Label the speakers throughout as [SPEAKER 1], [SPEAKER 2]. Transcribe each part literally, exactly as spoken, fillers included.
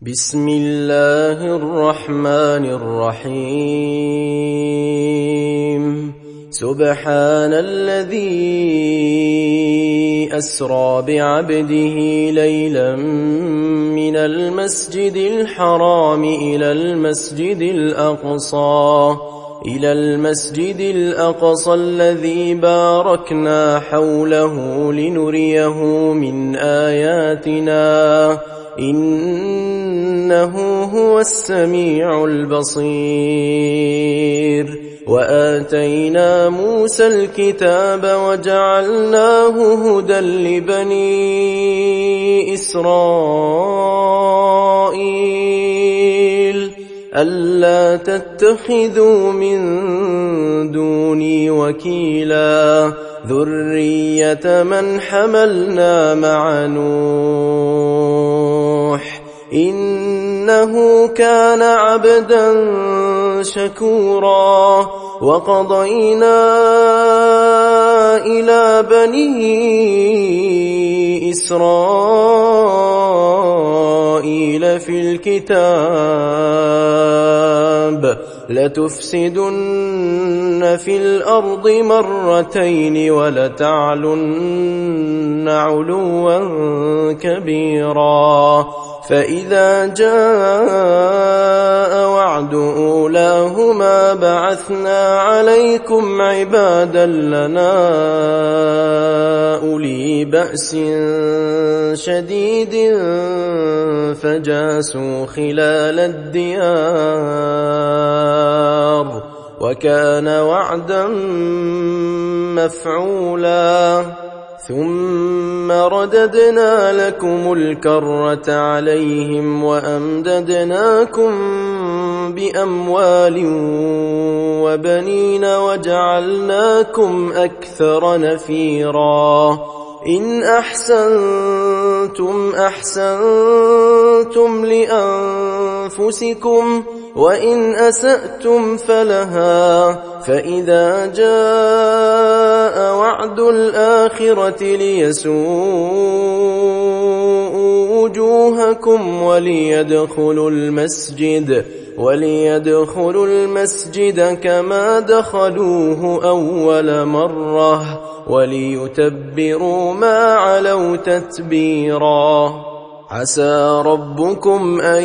[SPEAKER 1] بسم الله الرحمن الرحيم سبحان الذي أسرى بعبده ليلا من المسجد الحرام إلى المسجد الأقصى إلى المسجد الأقصى الذي باركنا حوله لنريه من آياتنا إنه هو السميع البصير وآتينا موسى الكتاب وجعلناه هدى لبني إسرائيل ألا تتخذوا من دوني وكيلا ذرية من حملنا مع نوح إنه كان عبدا شكورا وقضينا إلى بني إسرائيل في الكتاب لتفسدن في الأرض مرتين ولتعلن علوا كبيرا فإذا جاء وعد أولاهما بعثنا عليكم عبادا لنا أولي بأس شديد فجاسوا خلال الديار وكان وعدا مفعولا ثم رددنا لكم الكرة عليهم وأمددناكم بأموال وبنين وجعلناكم أكثر نفيرا إن أحسنتم أحسنتم لأنفسكم وإن أسأتم فلها فإذا جاء وعد الآخرة ليسوءوا وجوهكم وليدخلوا المسجد وليدخلوا المسجد كما دخلوه أول مرة وليتبروا ما علوا تتبيرا عسى ربكم أن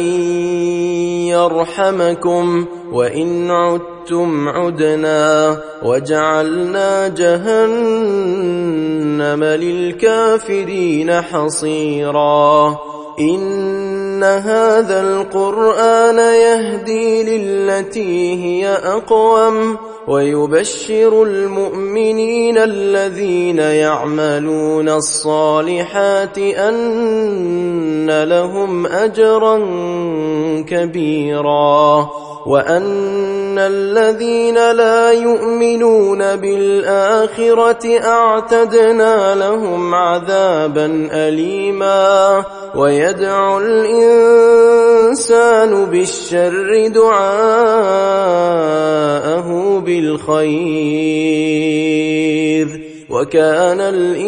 [SPEAKER 1] يرحمكم وإن عدتم عدنا وجعلنا جهنم للكافرين حصيرا إن هذا القرآن يهدي للتي هي أقوم ويبشر المؤمنين الذين يعملون الصالحات أن لهم أجرا كبيرا وأن الذين لا يؤمنون بالآخرة أعتدنا لهم عذابا أليما ويدعو الإنسان بالشر دعاءه بالخير وكان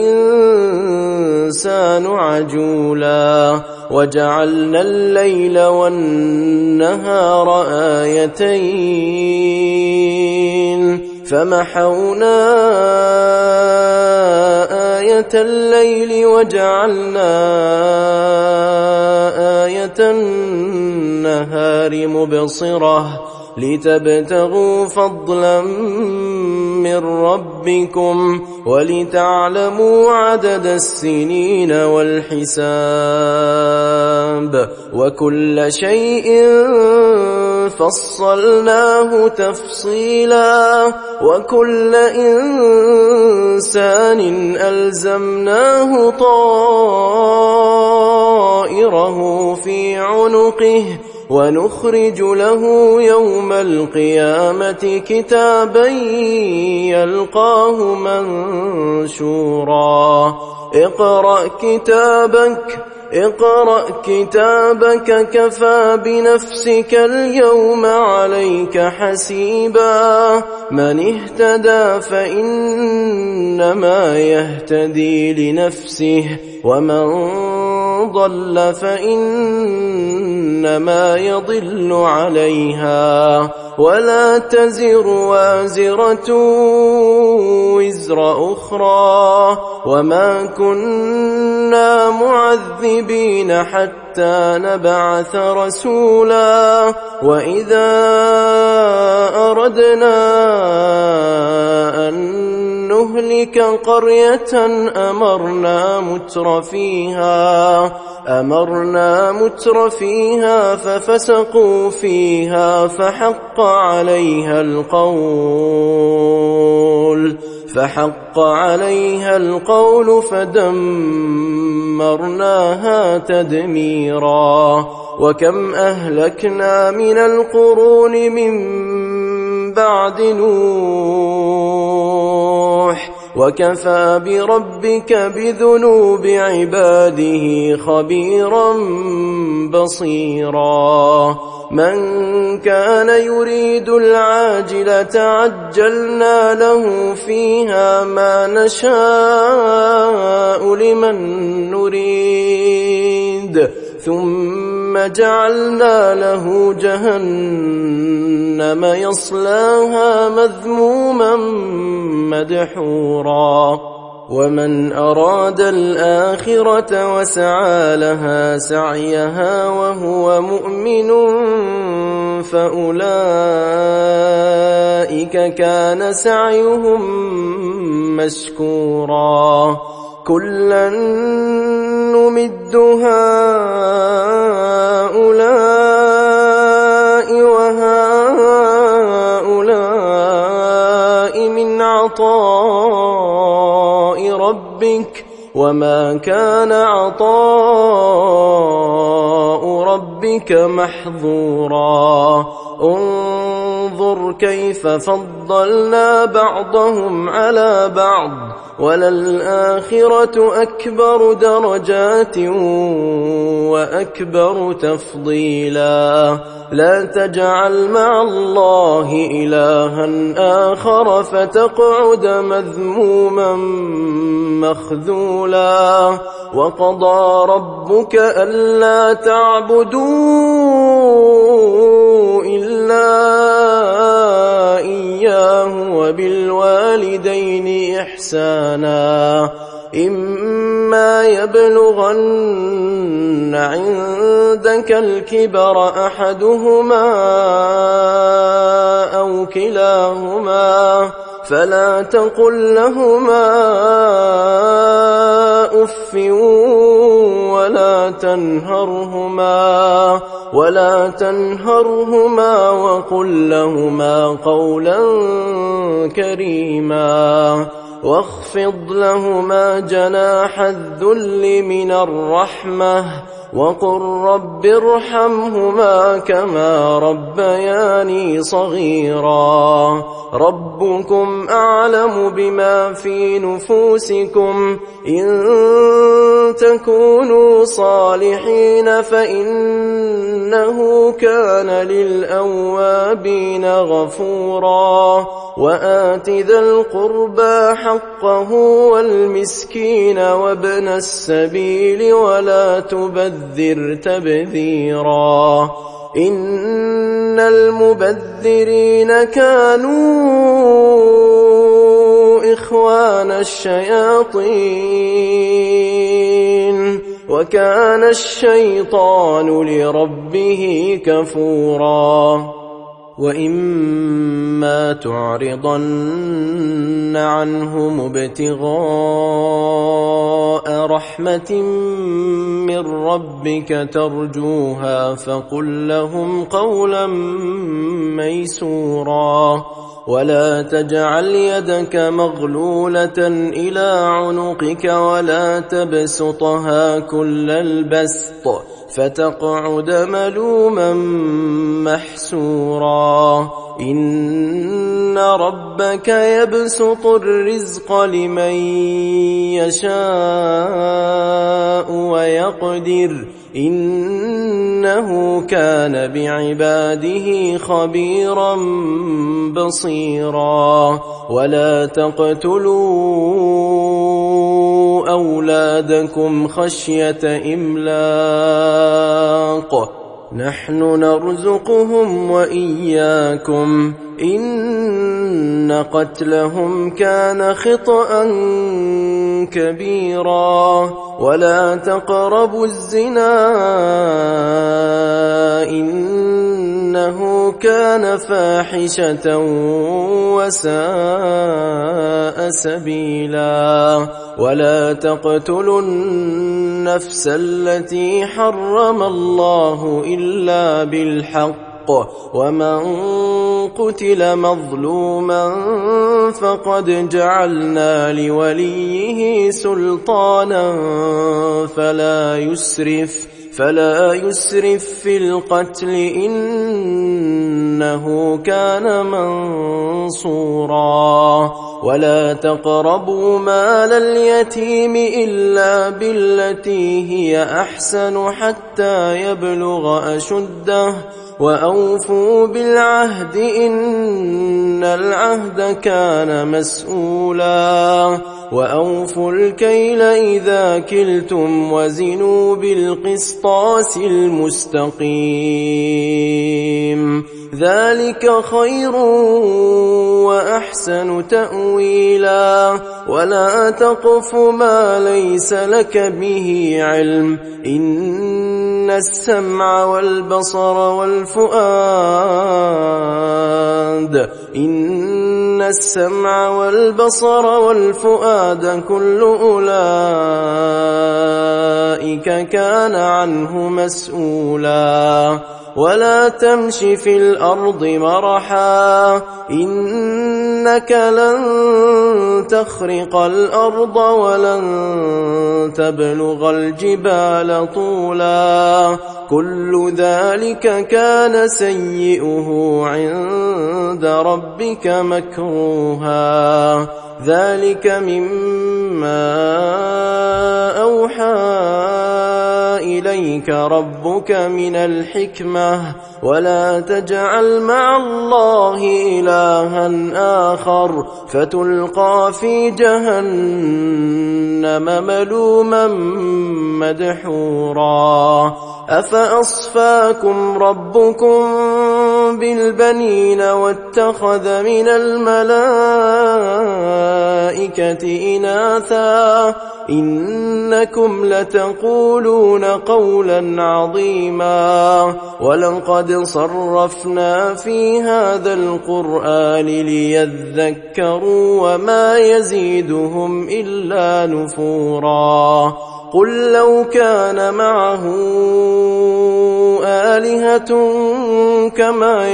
[SPEAKER 1] الإنسان عجولا وجعلنا الليل والنهار آيتين فمحونا آية الليل وجعلنا آية النهار مبصرة لتبتغوا فضلا من ربكم ولتعلموا عدد السنين والحساب وكل شيء فصلناه تفصيلا وكل إنسان ألزمناه طائره في عنقه ونخرج له يوم القيامة كتابا يلقاه منشورا اقرأ كتابك اقرأ كتابك كفى بنفسك اليوم عليك حسيبا من اهتدى فإنما يهتدي لنفسه ومن ضل فإنما يضل عليها ولا تزر وازرة وزر أخرى وما كنا معذبين حتى نبعث رسولا وإذا أردنا أن نهلك قرية أمرنا متر فيها أمرنا متر فيها ففسقوا فيها فحق عليها القول فحق عليها القول فدمرناها تدميرا وكم أهلكنا من القرون من بعد نوح وكفى بربك بذنوب عباده خبيرا بصيرا من كان يريد العاجلة عجلنا له فيها ما نشاء لمن نريد ثم جعلنا له جهنم يصلاها مذموما مدحورا ومن أراد الآخرة وسعى لها سعيها وهو مؤمن فأولئك كان سعيهم مشكورا كلا نمد هؤلاء وهؤلاء من عطاء ربك وما كان عطاء ربك محظورا انظر كيف فضلنا بعضهم على بعض وللآخرة أكبر درجات وأكبر تفضيلا لا تجعل مع الله إلها آخر فتقعد مذموما مخذولا وقضى ربك ألا تعبدوا إلا إياه وبالوالدين إحسانا إما يبلغن عندك الكبر أحدهما أو كلاهما فلا تقل لهما أف ولا تنهرهما ولا تنهرهما وقل لهما قولا كريما واخفض لهما جناح الذل من الرحمة وقل رب ارحمهما كما ربياني صغيرا ربكم أعلم بما في نفوسكم إن تكونوا صالحين فإنه كان للأوابين غفورا وآت ذا القربى حقه والمسكين وابن السبيل ولا تبذر تبذيرا إن المبذرين كانوا إخوان الشياطين وكان الشيطان لربه كفورا وإما تعرضن عنهم ابتغاء رحمة من ربك ترجوها فقل لهم قولا ميسورا ولا تجعل يدك مغلولة إلى عنقك ولا تبسطها كل البسط فتقعد ملوما محسورا إن ربك يبسط الرزق لمن يشاء ويقدر إنه كان بعباده خبيرا بصيرا ولا تقتلوا تقتلوا أولادكم خشية إملاق نحن نرزقهم وإياكم إن قتلهم كان خطأ كبيرا ولا تقربوا الزنا إنه كان فاحشة وساء سبيلا ولا تقتلوا النفس التي حرم الله إلا بالحق ومن قتل مظلوما فقد جعلنا لوليه سلطانا فلا يسرف فلا يسرف في القتل إنه كان منصورا ولا تقربوا مال اليتيم إلا بالتي هي أحسن حتى يبلغ أشده وأوفوا بالعهد إن العهد كان مسؤولا وأوفوا الكيل إذا كلتم وزنوا بالقسطاس المستقيم ذلك خير وأحسن تأويلا ولا تقف ما ليس لك به علم إن السمع والبصر والفؤاد إن السمع والبصر والفؤاد كل أولئك كان عنه مسؤولا ولا تمش في الأرض مرحا إنك لن تخرق الأرض ولن تبلغ الجبال طولا كل ذلك كان سيئه عند ربك مكروها ذلك مما أوحى إليك ربك من الحكمة ولا تجعل مع الله إلها آخر فتلقى في جهنم ملوما مدحورا أفأصفاكم ربكم بالبنين واتخذ من الملائكة إناثا إنكم لتقولون قولا عظيما ولقد صرفنا في هذا القرآن ليذكروا وما يزيدهم إلا نفورا قل لو كان معه آلهة كما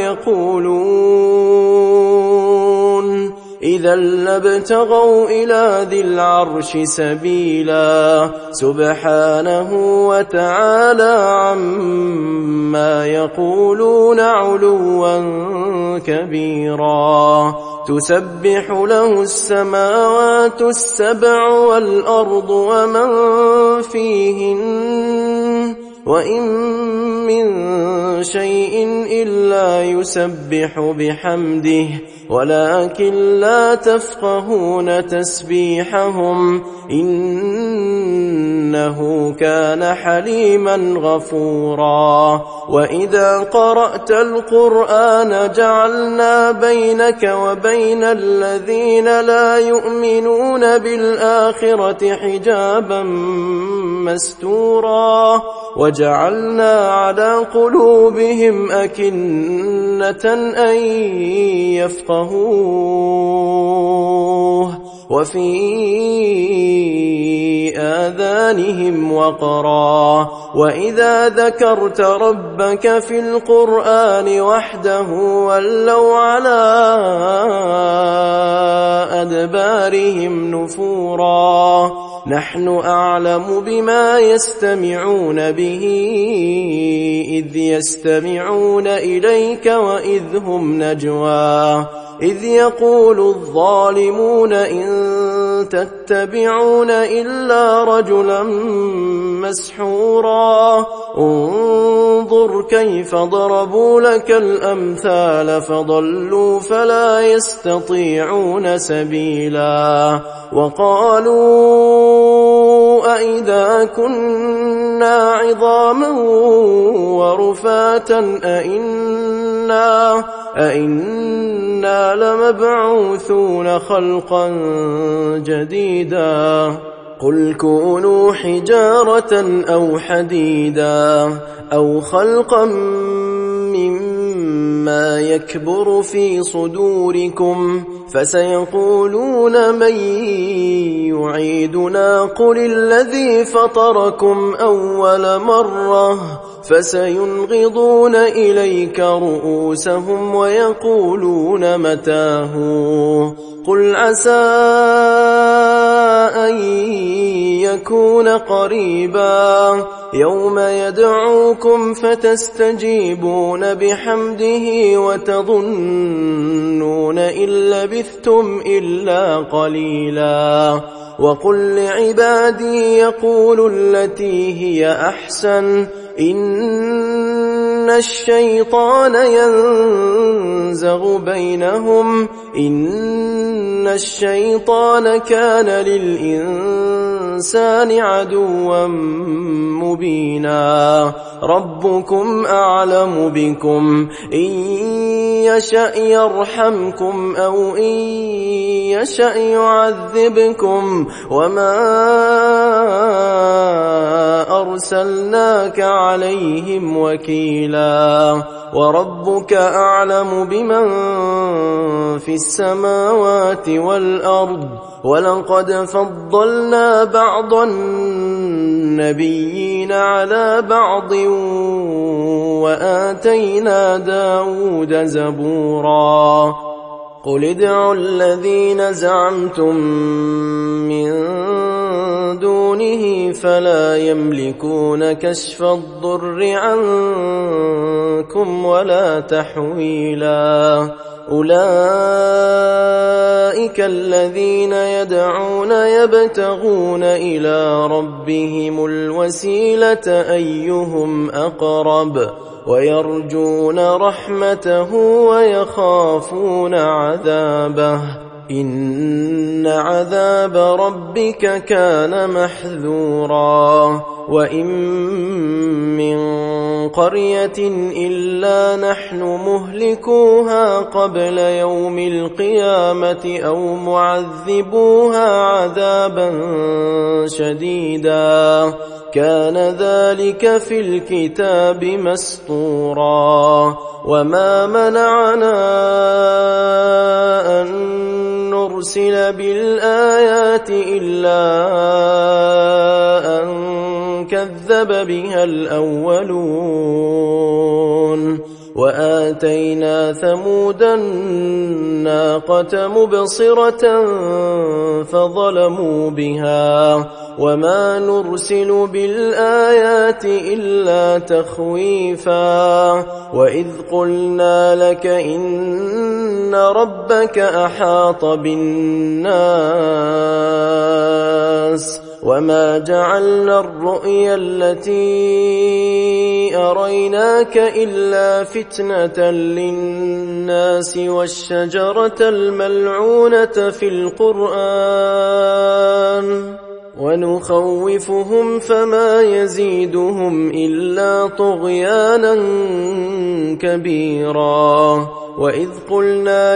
[SPEAKER 1] يقولون إذا لابتغوا إلى ذي العرش سبيلا سبحانه وتعالى عما يقولون علوا كبيرا تسبح له السماوات السبع والأرض ومن فيهن وإن من شيء إلا يسبح بحمده ولكن لا تفقهون تسبيحهم إنه كان حليما غفورا وإذا قرأت القرآن جعلنا بينك وبين الذين لا يؤمنون بالآخرة حجابا مستورا وجعلنا على قلوبهم أكنة أن يفقهوه وفي آذانهم وقرا وإذا ذكرت ربك في القرآن وحده ولوا على أدبارهم نفورا نحن أعلم بما يستمعون به إذ يستمعون إليك وإذ هم نجوى إذ يقول الظالمون إن تتبعون إلا رجلا مسحورا انظر كيف ضربوا لك الأمثال فضلوا فلا يستطيعون سبيلا وقالوا أإذا كنا عظاما ورفاتا أئنا, أئنا لمبعوثون خلقا جديدا قل كونوا حجارة أو حديدا أو خلقا مما يكبر في صدوركم فسيقولون من يعيدنا قل الذي فطركم أول مرة فسينغضون إليك رؤوسهم ويقولون متاه قل عسى أن يكون قريبا يوم يدعوكم فتستجيبون بحمده وتظنون إن لبثتم إلا قليلا وقل لعبادي يقولوا التي هي أحسن إن الشيطان ينزغ بينهم إن الشيطان كان للإنسان عدوا مبينا ربكم أعلم بكم إن يشأ يرحمكم أو إن يشأ يعذبكم وما أرسلناك عليهم وكيلا وربك أعلم بمن في السماوات والأرض ولقد فضلنا بعض النبيين على بعض وآتينا داود زبورا قل ادعوا الذين زعمتم من دونه فلا يملكون كشف الضر عنكم ولا تحويلا أولئك الذين يدعون يبتغون إلى ربهم الوسيلة أيهم أقرب ويرجون رحمته ويخافون عذابه إن عذاب ربك كان محذورا وإن من قرية إلا نحن مهلكوها قبل يوم القيامة أو معذبوها عذابا شديدا كان ذلك في الكتاب مسطورا وما منعنا أن نرسل بالآيات إلا أن كذب بها الأولون وآتينا ثمود الناقة مبصرة فظلموا بها وما نرسل بالآيات إلا تخويفا وإذ قلنا لك إن ربك أحاط بالناس وما جعلنا الرؤيا التي أريناك إلا فتنة للناس والشجرة الملعونة في القرآن ونخوفهم فما يزيدهم إلا طغيانا كبيرا وإذ قلنا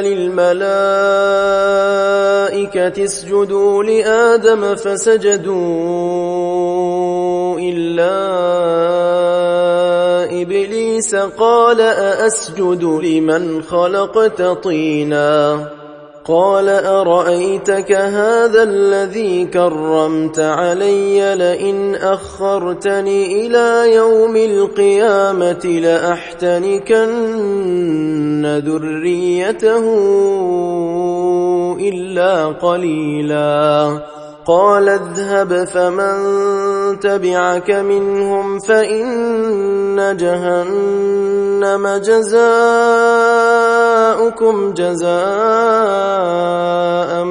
[SPEAKER 1] للملائكة اسجدوا لآدم فسجدوا إلا إبليس قال أأسجد لمن خلقت طينا قال أرأيتك هذا الذي كرمت علي لئن أخرتني إلى يوم القيامة لأحتنكن ذريته إلا قليلا قال اذهب فمن تبعك منهم فإن جهنم جزاؤكم جزاء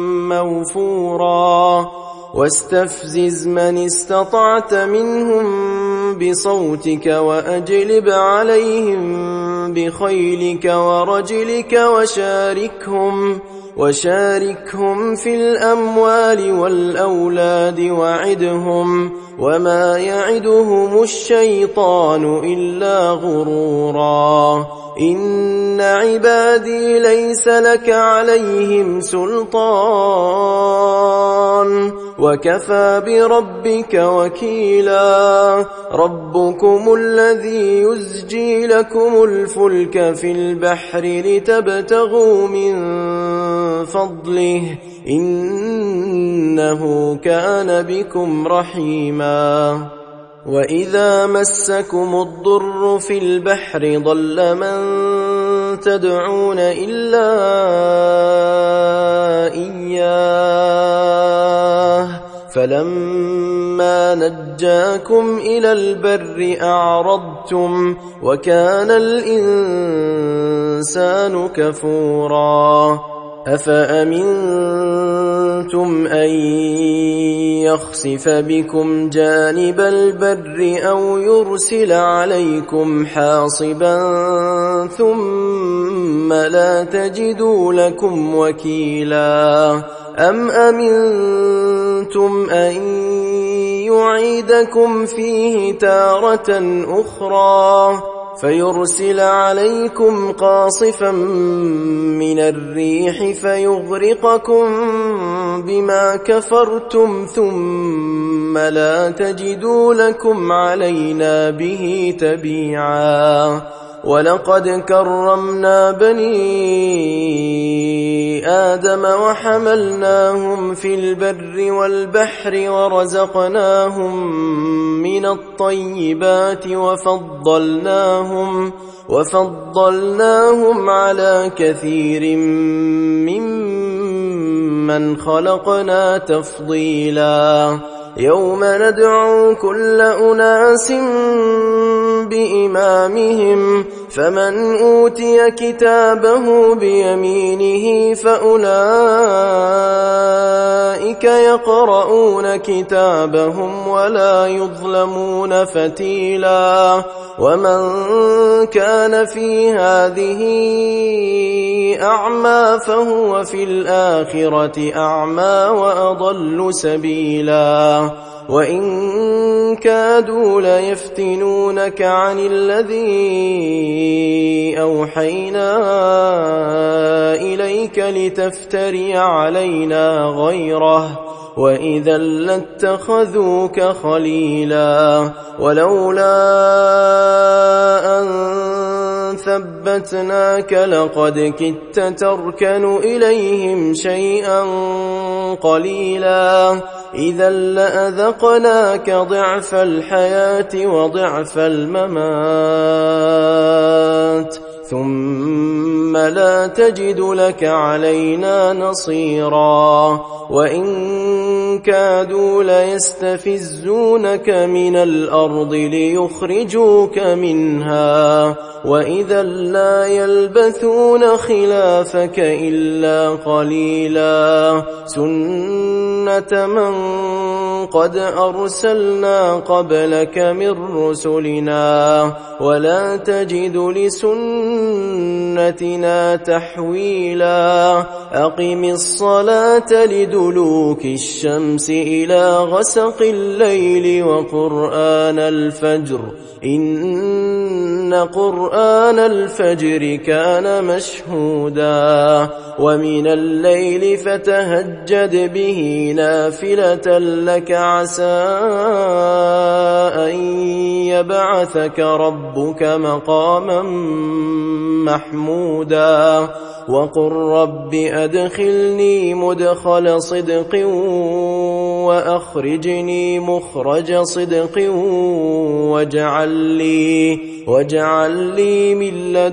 [SPEAKER 1] موفورا واستفزز من استطعت منهم بصوتك وأجلب عليهم بخيلك ورجلك وشاركهم وشاركهم في الأموال والأولاد وعدهم وما يعدهم الشيطان إلا غرورا إن عبادي ليس لك عليهم سلطان وكفى بربك وكيلا ربكم الذي يزجي لكم الفلك في البحر لتبتغوا من فضله إنه كان بكم رحيما وإذا مسكم الضر في البحر ضل من تدعون إلا إياه فلما نجاكم إلى البر أعرضتم وكان الإنسان كفورا أفأمنتم أن يخسف بكم جانب البر أو يرسل عليكم حاصبا ثم لا تجدوا لكم وكيلا أم أمنتم أن يعيدكم فيه تارة أخرى فيرسل عليكم قاصفا من الريح فيغرقكم بما كفرتم ثم لا تجدوا لكم علينا به تبيعا ولقد كرمنا بني آدم وحملناهم في البر والبحر ورزقناهم من الطيبات وفضلناهم وفضلناهم على كثير ممن خلقنا تفضيلا يوم ندعو كل أناس بإمامهم فمن أوتي كتابه بيمينه فأولئك يقرؤون كتابهم ولا يظلمون فتيلا ومن كان في هذه أعمى فهو في الآخرة أعمى وأضل سبيلا وإن كادوا ليفتنونك عن الذي أوحينا إليك لتفتري علينا غيره وإذا لاتخذوك خليلا ولولا أن ثبتناك لقد كدت تركن إليهم شيئا قليلا إذا لأذقناك ضعف الحياة وضعف الممات ثم لا تجد لك علينا نصيرا وإن كادوا ليستفزونك من الأرض ليخرجوك منها وإذا لا يلبثون خلافك إلا قليلا سنة من قد أرسلنا قبلك من رسلنا ولا تجد لسنتنا تحويلا أقم الصلاة لدلوك الشمس إلى غسق الليل وقرآن الفجر إن قرآن الفجر كان مشهودا ومن الليل فتهجد به نافلة لك عسى أن يبعثك ربك مقاما محمودا وقل رب أدخلني مدخل صدق وأخرجني مخرج صدق واجعل لي, واجعل لي من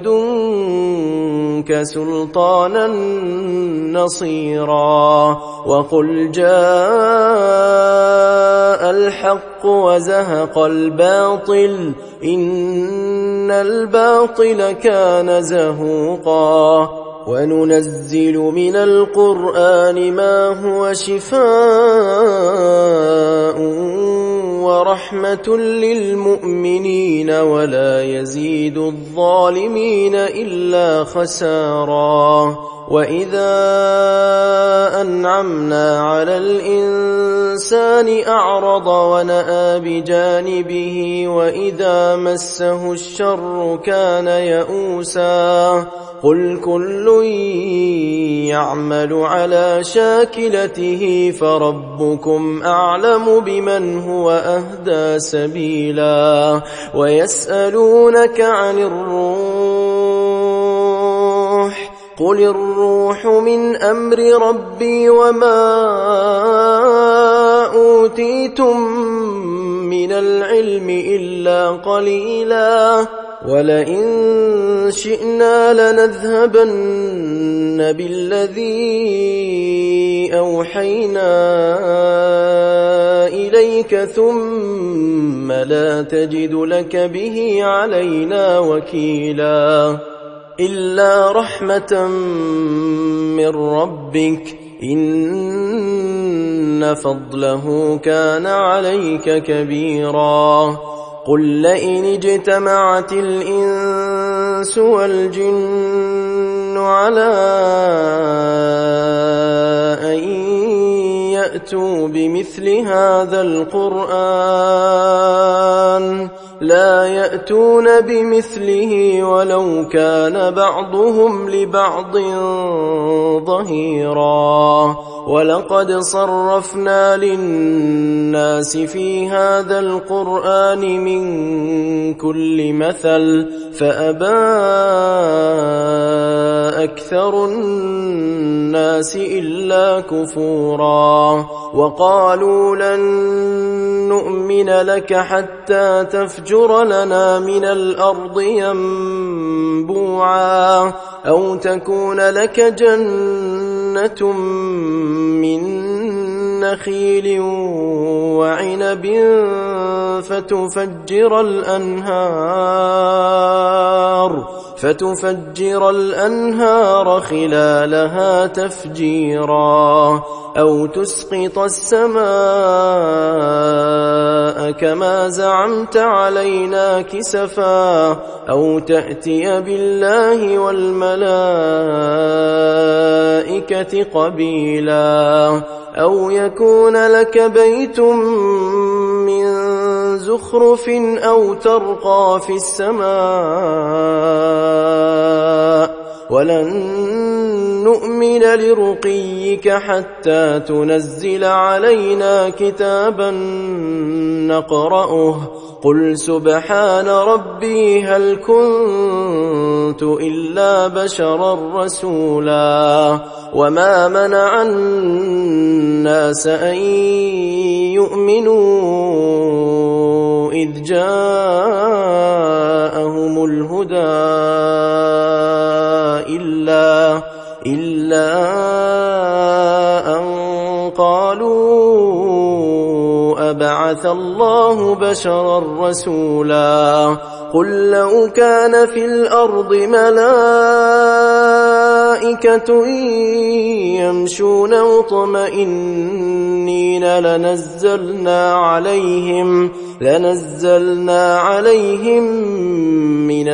[SPEAKER 1] لدنك سلطانا نصيرا وقل جاء الحق وزهق الباطل إن الباطل كان زهوقا وننزل من القرآن ما هو شفاء ورحمة للمؤمنين ولا يزيد الظالمين إلا خسارا وإذا أنعمنا على الإنسان أعرض ونأى بجانبه وإذا مسه الشر كان يئوسا قل كل يعمل على شاكلته فربكم أعلم بمن هو أهدى سبيلا ويسألونك عن الروح قل الروح من أمر ربي وما أوتيتم من العلم إلا قليلا ولئن شئنا لنذهبن بالذي أوحينا إليك ثم لا تجد لك به علينا وكيلا إلا رحمة من ربك إن فضله كان عليك كبيرا قل لئن اجتمعت الإنس والجن على أن يأتوا بمثل هذا القرآن لا يأتون بمثله ولو كان بعضهم لبعض ظهيرا ولقد صرفنا للناس في هذا القرآن من كل مثل فأبى أكثر الناس إلا كفورا وقالوا لن نؤمن لك حتى تفجر لنا من الأرض ينبوعا أو تكون لك جنة من نخيل وعنب فتفجر الأنهار فتفجر الأنهار خلالها تفجيرا أو تسقط السماء كما زعمت علينا كسفا أو تأتي بالله والملائكة قبيلا أو يكون لك بيت من زخرف أو ترقى في السماء ولن نؤمن لرقيك حتى تنزل علينا كتابا نقرأه قل سبحان ربي هل كنت إلا بشرا رسولا وما منع الناس أن يؤمنوا إذ جاءهم الهدى إلا إلا أن قالوا أبعث الله بشرا رسولا قل لو كان في الأرض ملائكة يمشون مطمئنين لنزلنا عليهم لنزلنا عليهم من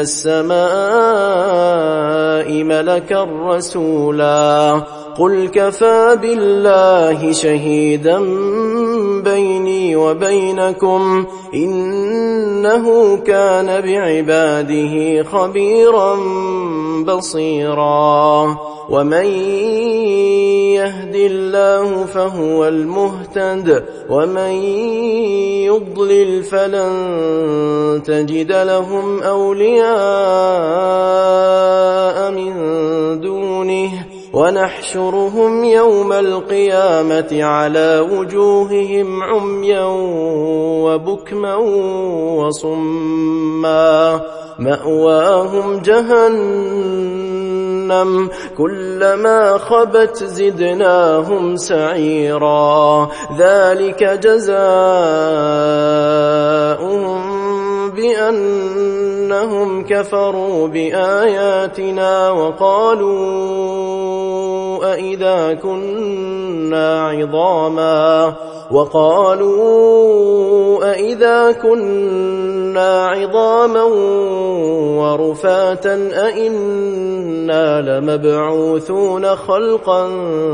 [SPEAKER 1] السماء ملكا رسولا قل كفى بالله شهيدا بيني وبينكم إنه كان بعباده خبيرا بصيرا ومن يهد الله فهو المهتد ومن يضلل فلن تجد لهم أولياء من دونه ونحشرهم يوم القيامة على وجوههم عميا وبكما وصما مأواهم جهنم كلما خبت زدناهم سعيرا ذلك جزاؤهم بأنهم كفروا بآياتنا وقالوا أإذا كنا عظاما وقالوا أإذا كنا عظاما ورفاتا أإنا لمبعوثون خلقا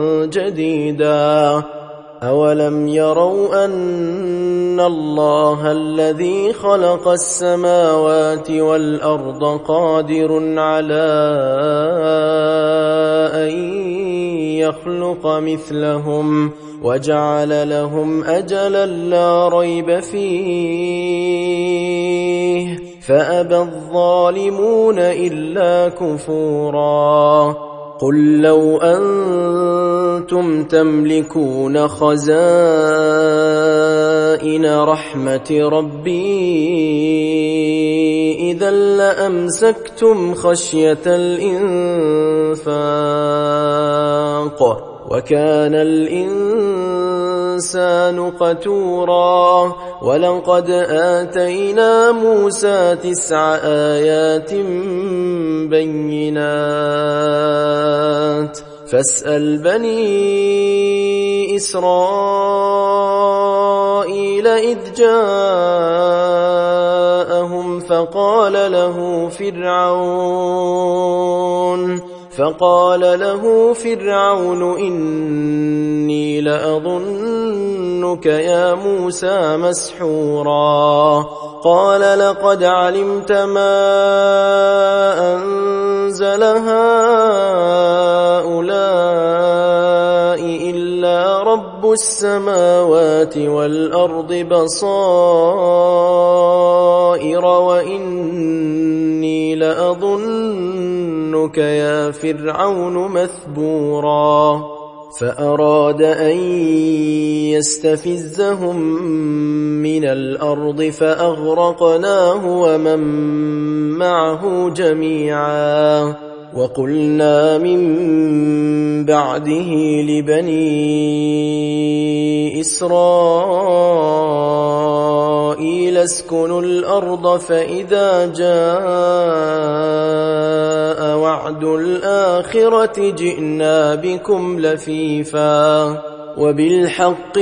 [SPEAKER 1] جديدا أولم يروا أن الله الذي خلق السماوات والأرض قادر على أن يخلق مثلهم وجعل لهم أجلا لا ريب فيه فأبى الظالمون إلا كفورا قل لو أنتم تملكون خزائن رحمة ربي إذا لأمسكتم خشية الإنفاق وكان الإنسان قتورا ولقد آتينا موسى تسع آيات بينات فاسأل بني إسرائيل إذ جاءهم فقال له فرعون فقال له فرعون إني لأظنك يا موسى مسحورا قال لقد علمت ما أنزل هؤلاء إلا رب السماوات والأرض بصائر وإني لأظنك يا فرعون مثبورا فأراد أن يستفزهم من الأرض فأغرقناه ومن معه جميعا وقلنا من بعده لبني إسرائيل اسكنوا الأرض فإذا جاء وعد الآخرة جئنا بكم لفيفا وبالحق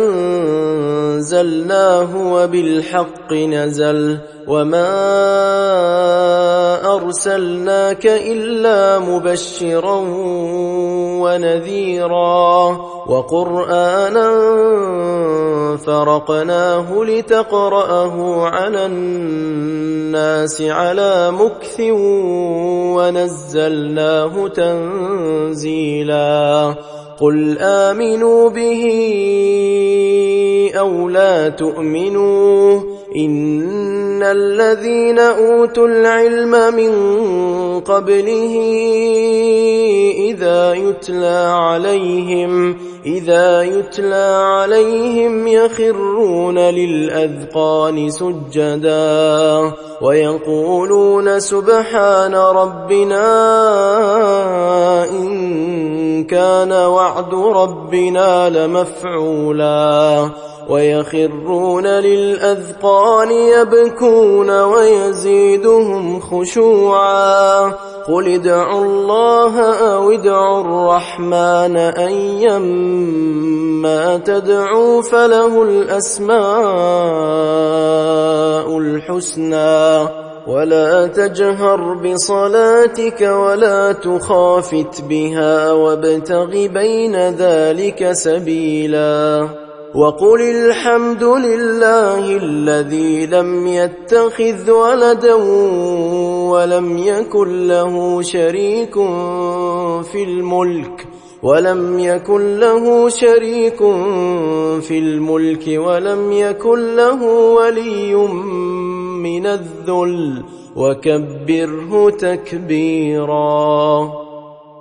[SPEAKER 1] أنزلناه وبالحق نزل وما أرسلناك إلا مبشرا ونذيرا وقرآنا فرقناه لتقرأه على الناس على مكث ونزلناه تنزيلا قل آمنوا به أو لا تؤمنوا إن الذين أوتوا العلم من قبله إذا يتلى عليهم إذا يتلى عليهم يخرون للأذقان سجدا ويقولون سبحان ربنا إن كان وعد ربنا لمفعولا ويخرون للأذقان يبكون ويزيدهم خشوعا قل ادعوا الله أو ادعوا الرحمن أيما تدعوا فله الأسماء الحسنى ولا تجهر بصلاتك ولا تخافت بها وابتغ بين ذلك سبيلا وقل الحمد لله الذي لم يتخذ ولدا ولم يكن له شريك في الملك ولم يكن له شريك في الملك ولم يكن له ولي من الذل وكبره تكبيرا.